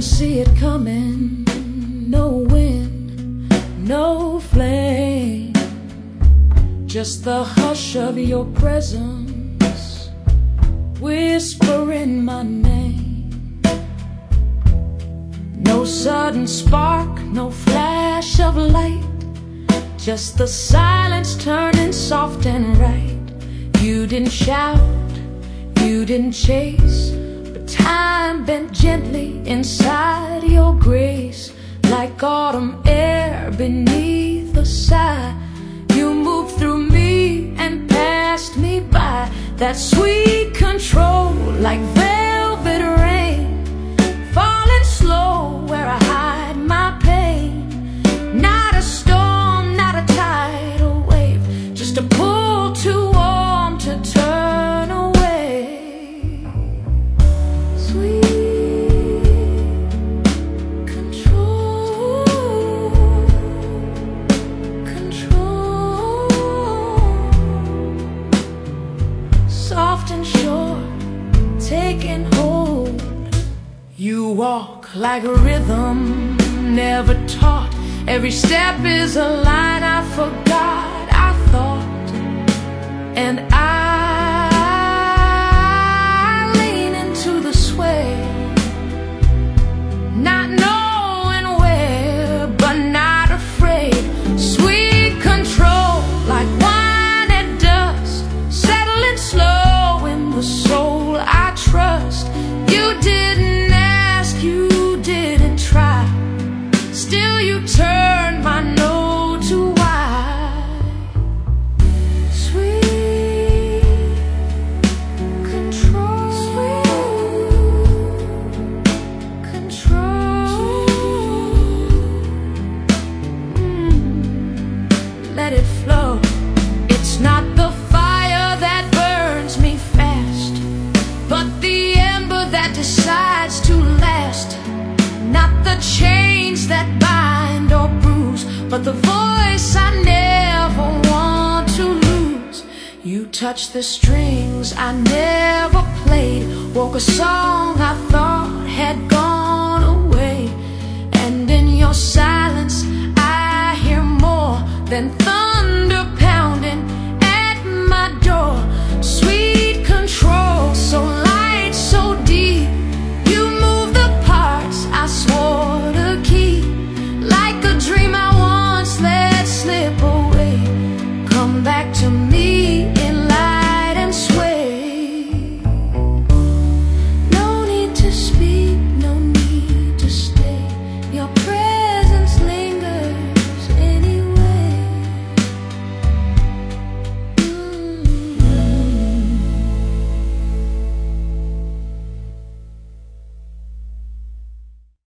didn't see it coming. No wind, no flame, just the hush of your presence, whispering my name. No sudden spark, no flash of light, just the silence turning soft and right. You didn't shout, you didn't chase, but time bent gently inside your grace. Like autumn air beneath the sigh, you moved through me and passed me by. That sweet control, like velvet rain, falling slow where I hide my pain. Not a storm, not a tidal wave, just a pull too warm to turn away. Sweet soft and sure, taking hold. You walk like a rhythm never taught. Every step is a line I forgot. I thought, and I lean into the sway, not knowing where, but not afraid. Sweet control, like wine and dust, settling slow in the soul I trust. You didn't ask, you didn't try, still you turned my no to why. Sweet control, sweet control. Let it flow. It's not the fire that burns me fast, but the ember that decides to last. Not the chains that bind or bruise, but the voice I never want to lose. You touch the strings I never played, woke a song I thought